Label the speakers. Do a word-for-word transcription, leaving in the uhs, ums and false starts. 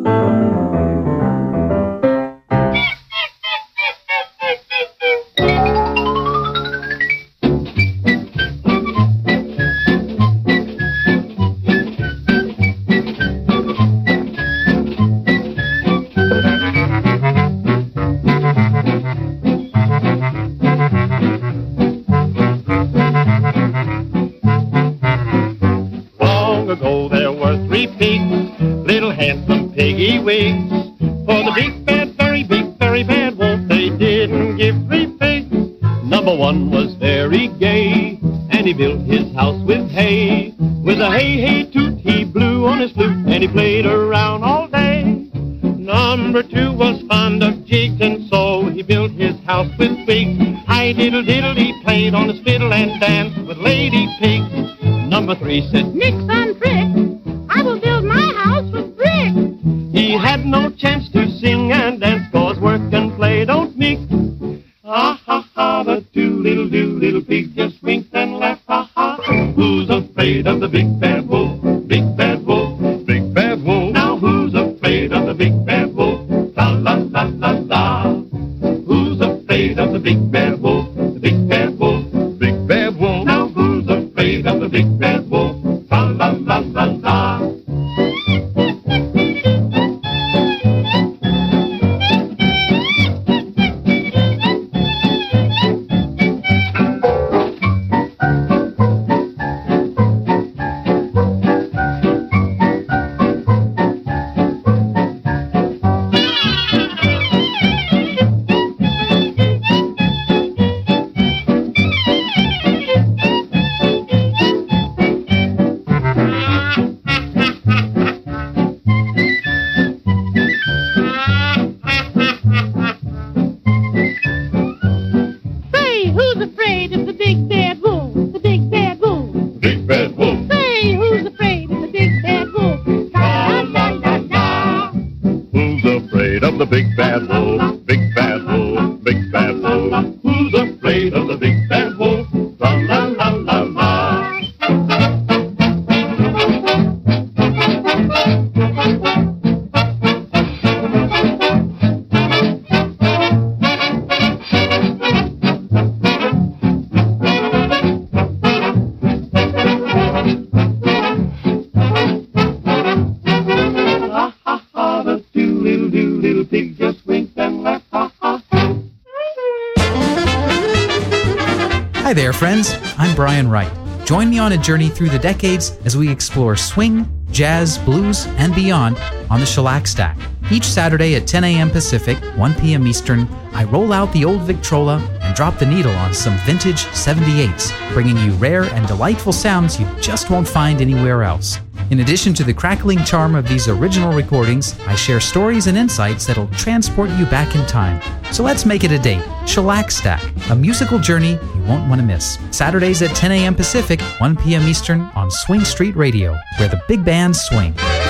Speaker 1: Said, Nix on trick, I will build my house with brick. He had no chance to sing and dance, cause work and play don't mix. Ha ha ha, the two little do little pigs just winked and laughed. Ha ha. Who's afraid of the big bad wolf? Big bad wolf, big bad wolf. Now who's afraid of the big bad wolf? La la la la la. Who's afraid of the big bad wolf? The big bad wolf, big bad wolf. Now who's afraid of the big bad wolf? La la la la la.
Speaker 2: Hi there, friends. I'm Brian Wright. Join me on a journey through the decades as we explore swing, jazz, blues, and beyond on the Shellac Stack. Each Saturday at ten a.m. Pacific, one p.m. Eastern, I roll out the old Victrola and drop the needle on some vintage seventy-eights, bringing you rare and delightful sounds you just won't find anywhere else. In addition to the crackling charm of these original recordings, I share stories and insights that'll transport you back in time. So let's make it a date. Shellac Stack, a musical journey you won't want to miss. Saturdays at ten a.m. Pacific, one p.m. Eastern on Swing Street Radio, where the big bands swing.